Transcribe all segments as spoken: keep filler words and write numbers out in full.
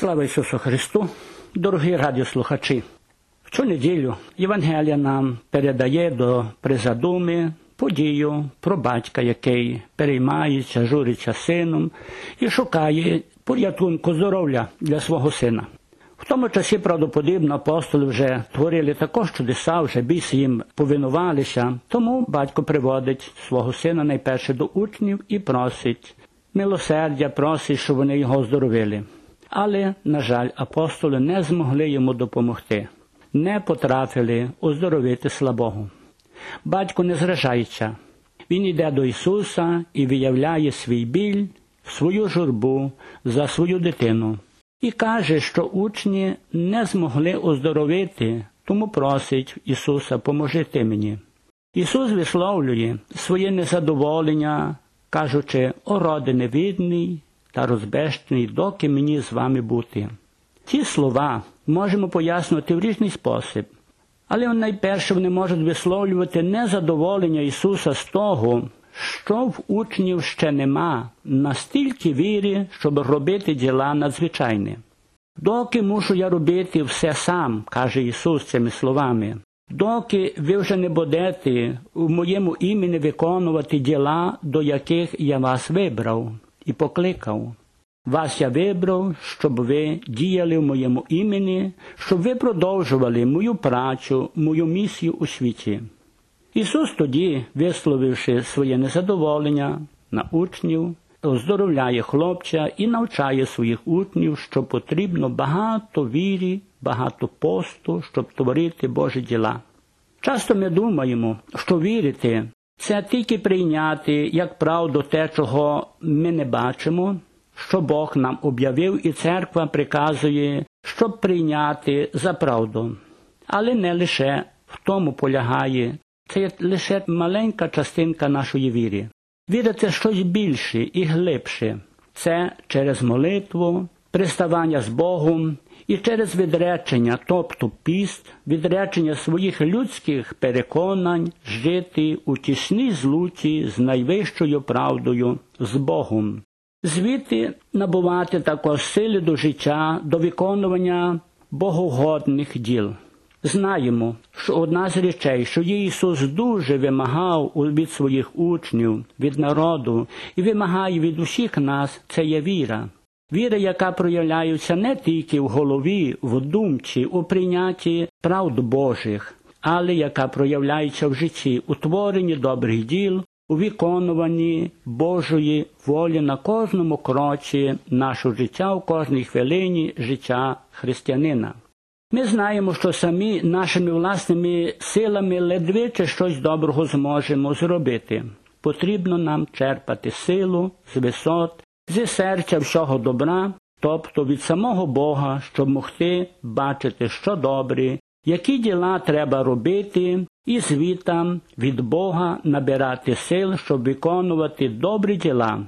Слава Ісусу Христу! Дорогі радіослухачі! В цю неділю Євангелія нам передає до призадуми подію про батька, який переймається, журиться сином і шукає порятунку здоров'я для свого сина. В тому часі, правдоподібно, апостоли вже творили також чудеса, вже біси їм повинувалися, тому батько приводить свого сина найперше до учнів і просить милосердя, просить, щоб вони його оздоровили. Але, на жаль, апостоли не змогли йому допомогти, не потрапили оздоровити слабого. Батько не зражається. Він йде до Ісуса і виявляє свій біль, свою журбу за свою дитину. І каже, що учні не змогли оздоровити, тому просить Ісуса: «Поможи ти мені». Ісус висловлює своє незадоволення, кажучи: «О роде невідний та розбещений, доки мені з вами бути». Ці слова можемо пояснити в різний спосіб, але найперше вони можуть висловлювати незадоволення Ісуса з того, що в учнів ще нема настільки віри, щоб робити діла надзвичайні. «Доки мушу я робити все сам», – каже Ісус цими словами, «доки ви вже не будете в моєму імені виконувати діла, до яких я вас вибрав і покликав. Вас я вибрав, щоб ви діяли в моєму імені, щоб ви продовжували мою працю, мою місію у світі». Ісус тоді, висловивши своє незадоволення на учнів, оздоровляє хлопця і навчає своїх учнів, що потрібно багато віри, багато посту, щоб творити Божі діла. Часто ми думаємо, що вірити – це тільки прийняти як правду те, чого ми не бачимо, що Бог нам об'явив і церква приказує, щоб прийняти за правду. Але не лише в тому полягає. Це є лише маленька частинка нашої віри. Віра – це щось більше і глибше. Це через молитву, приставання з Богом і через відречення, тобто піст, відречення своїх людських переконань, жити у тісній злуці з найвищою правдою, з Богом. Звідти набувати також сили до життя, до виконування богоугодних діл. Знаємо, що одна з речей, що Ісус дуже вимагав від своїх учнів, від народу і вимагає від усіх нас, це є віра. Віра, яка проявляється не тільки в голові, в думці, у прийнятті правд Божих, але яка проявляється в житті, у творенні добрих діл, у виконуванні Божої волі на кожному кроці нашого життя, у кожній хвилині життя християнина. Ми знаємо, що самі нашими власними силами ледве чи щось доброго зможемо зробити. Потрібно нам черпати силу з висот, зі серця всього добра, тобто від самого Бога, щоб могти бачити, що добре, які діла треба робити, і звітам від Бога набирати сил, щоб виконувати добрі діла.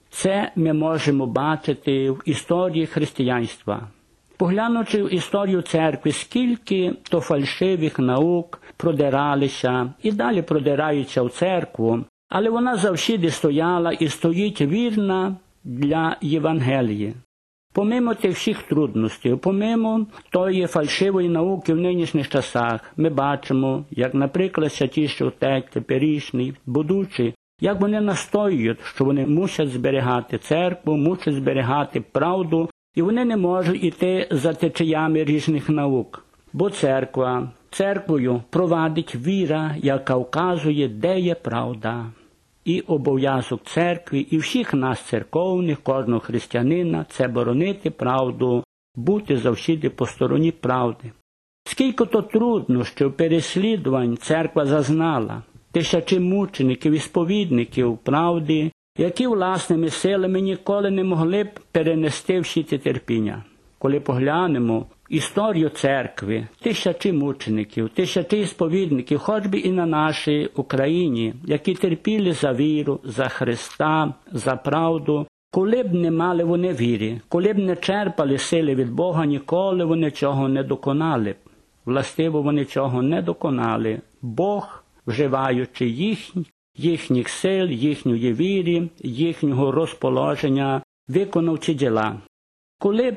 Це ми можемо бачити в історії християнства. Поглянувши в історію церкви, скільки то фальшивих наук продиралися і далі продираються в церкву, але вона завжди стояла і стоїть вірна для Євангелії. Помимо тих всіх трудностей, помимо тої фальшивої науки в нинішніх часах, ми бачимо, як, наприклад, святіші отець теперішній, будучи, як вони настоюють, що вони мусять зберігати церкву, мусять зберігати правду, і вони не можуть йти за течіями різних наук. Бо церква, церквою провадить віра, яка вказує, де є правда. І обов'язок церкви, і всіх нас церковних, кожного християнина – це боронити правду, бути завжди по стороні правди. Скільки то труднощів, переслідувань церква зазнала, тисячі мучеників і сповідників правди, які власними силами ніколи не могли б перенести всі ці терпіння. Коли поглянемо історію церкви, тисячі мучеників, тисячі сповідників, хоч би і на нашій Україні, які терпіли за віру, за Христа, за правду, коли б не мали вони віри, коли б не черпали сили від Бога, ніколи вони цього не доконали б. Властиво вони цього не доконали. Бог, вживаючи їхні, їхніх сил, їхньої віри, їхнього розположення, виконав ці діла. Коли б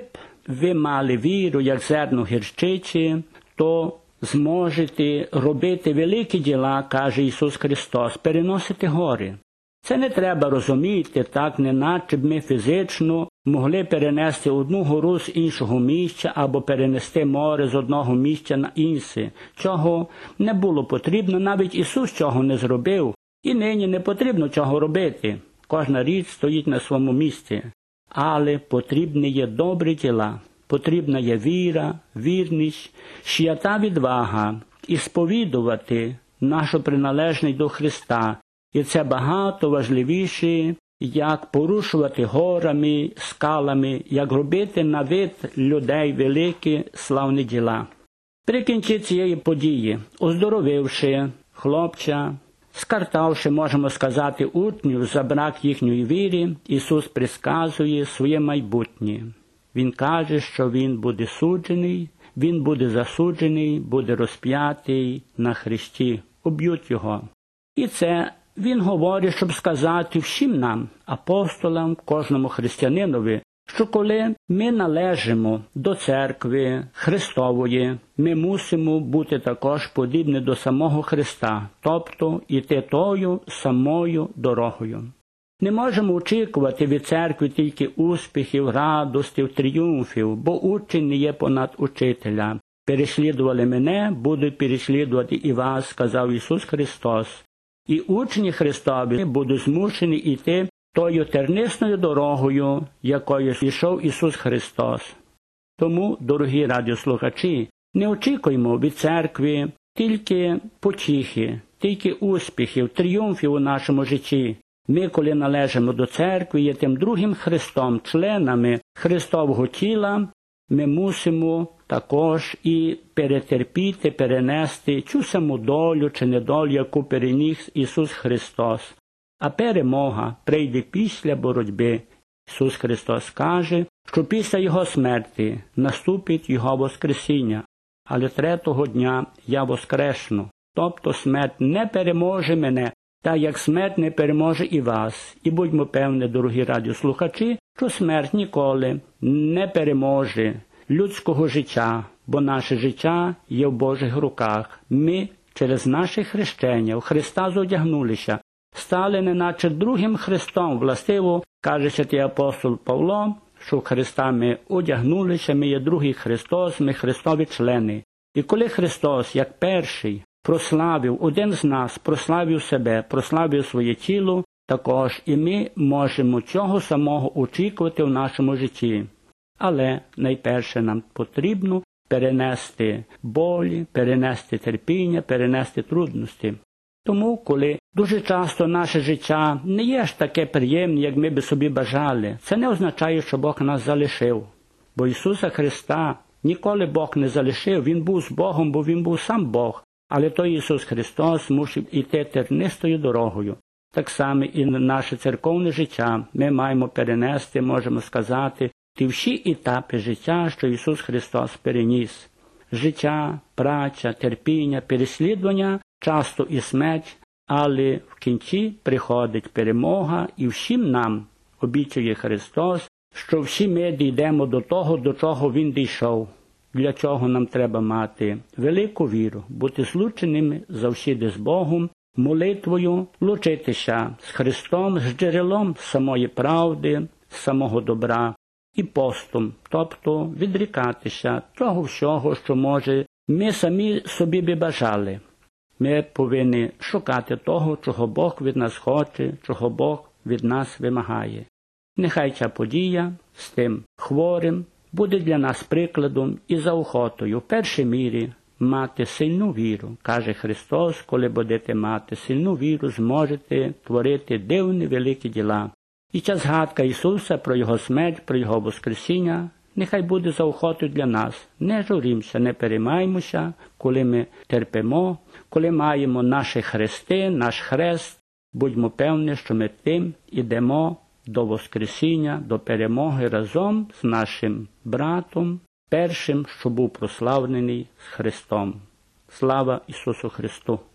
ви мали віру, як зерно гірчичі, то зможете робити великі діла, каже Ісус Христос, переносити гори. Це не треба розуміти так, неначе б ми фізично могли перенести одну гору з іншого місця або перенести море з одного місця на інше. Чого не було потрібно, навіть Ісус цього не зробив. І нині не потрібно цього робити. Кожна річ стоїть на своєму місці. Але потрібні є добрі діла. Потрібна є віра, вірність, свята відвага і сповідувати нашу приналежність до Христа. І це багато важливіше, як порушувати горами, скалами, як робити на вид людей великі славні діла. При кінці цієї події, оздоровивши хлопця, скартавши, можемо сказати, учнів за брак їхньої віри, Ісус предсказує своє майбутнє. Він каже, що Він буде суджений, Він буде засуджений, буде розп'ятий на хресті, уб'ють Його. І це Він говорить, щоб сказати всім нам, апостолам, кожному християнинові, що коли ми належимо до церкви Христової, ми мусимо бути також подібні до самого Христа, тобто йти тою самою дорогою. Не можемо очікувати від церкви тільки успіхів, радостів, тріумфів, бо учень не є понад учителя. «Переслідували мене, будуть переслідувати і вас», сказав Ісус Христос. І учні Христові будуть змушені йти тою тернистою дорогою, якою йшов Ісус Христос. Тому, дорогі радіослухачі, не очікуємо від церкви тільки потіхи, тільки успіхів, тріумфів у нашому житті. Ми, коли належимо до церкви, є тим другим Христом, членами Христового тіла, ми мусимо також і перетерпіти, перенести цю саму долю чи недолю, яку переніс Ісус Христос. А перемога прийде після боротьби. Ісус Христос каже, що після Його смерті наступить Його воскресіння. Але третього дня я воскресну. Тобто смерть не переможе мене, так як смерть не переможе і вас. І будьмо певні, дорогі радіослухачі, що смерть ніколи не переможе людського життя, бо наше життя є в Божих руках. Ми через наше хрещення в Христа зодягнулися, стали неначе другим Христом. Властиво, каже святий апостол Павло, що в Христа ми одягнулися, ми є другий Христос, ми Христові члени. І коли Христос, як перший, прославив, один з нас прославив себе, прославив своє тіло, також і ми можемо цього самого очікувати в нашому житті. Але найперше нам потрібно перенести болі, перенести терпіння, перенести трудності. Тому, коли дуже часто наше життя не є ж таке приємне, як ми би собі бажали, це не означає, що Бог нас залишив. Бо Ісуса Христа ніколи Бог не залишив, Він був з Богом, бо Він був сам Бог. Але той Ісус Христос мусив іти тернистою дорогою. Так само і наше церковне життя ми маємо перенести, можемо сказати, ті всі етапи життя, що Ісус Христос переніс. Життя, праця, терпіння, переслідування, часто і смерть, але в кінці приходить перемога і всім нам обіцяє Христос, що всі ми дійдемо до того, до чого Він дійшов. Для чого нам треба мати велику віру, бути злученими завжди з Богом, молитвою, лучитися з Христом, з джерелом самої правди, самого добра і постом, тобто відрікатися того всього, що, може, ми самі собі би бажали. Ми повинні шукати того, чого Бог від нас хоче, чого Бог від нас вимагає. Нехай ця подія з тим хворим буде для нас прикладом і заохотою в першій мірі мати сильну віру. Каже Христос, коли будете мати сильну віру, зможете творити дивні великі діла. І ця згадка Ісуса про Його смерть, про Його воскресіння, нехай буде заохотою для нас. Не журімося, не переймаймося, коли ми терпимо, коли маємо наші хрести, наш хрест, будьмо певні, що ми тим ідемо до воскресіння, до перемоги разом з нашим братом, першим, що був прославлений з Христом. Слава Ісусу Христу!